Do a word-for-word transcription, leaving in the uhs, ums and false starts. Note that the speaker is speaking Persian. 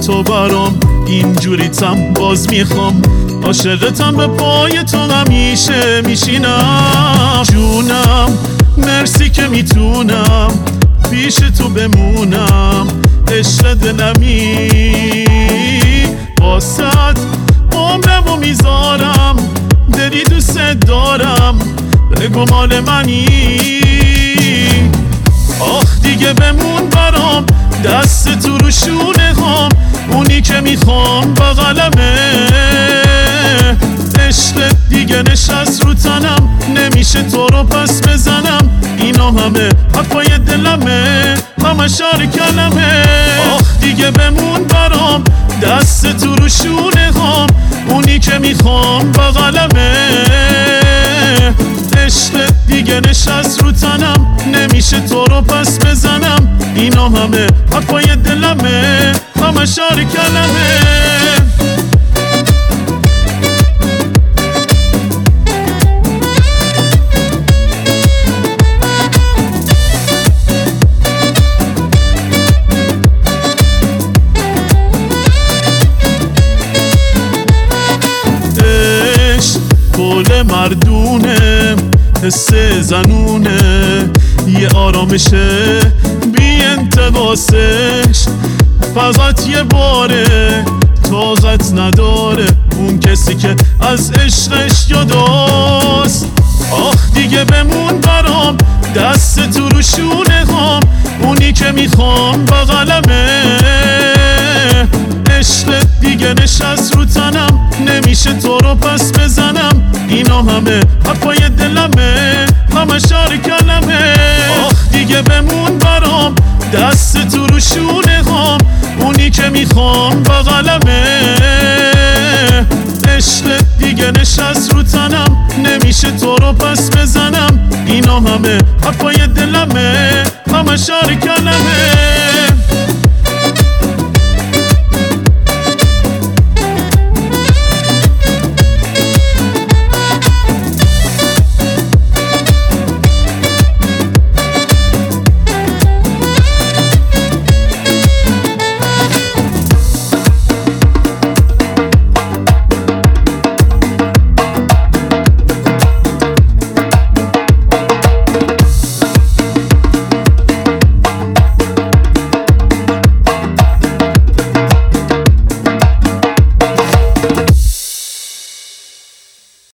تو برام اینجوریتم باز میخوام عاشقتم به پای تو همیشه میشینم جونم مرسی که میتونم پیش تو بمونم عشق دلمی واسد عمرمو میذارم دلی دوست دارم بگو مال منی آخ دیگه بمون برام دست تو رو شونه هم اونی که میخوام بغلمه عشق دیگه نشست رو تنم نمیشه تو رو پس بزنم اینا همه حرفای دلمه همه شعر کلمه آخ دیگه بمون برام دست تو رو شونه هم اونی که میخوام بغلمه عشق دیگه نشست رو تنم نمیشه تو رو پس بزنم اینا همه حرفای دلمه همه شعر کلمه قول مردونه حس زنونه یه آرامشه بی انتباسش فقط یه باره طاقت نداره اون کسی که از عشقش جداست آخ دیگه بمون برام دست تو رو شونه هم اونی که میخوام بغلمه عشق دیگه نشست رو تنم نمیشه تو رو پس بزنم اینا همه حرفای دلمه همه شعر کلمه آخ دیگه بمون برام دست تو رو شونه هم اونی که میخوام بغلمه عشق دیگه نشست رو تنم نمیشه تو رو پس بزنم اینا همه حرفای دلمه همه شعر کلمه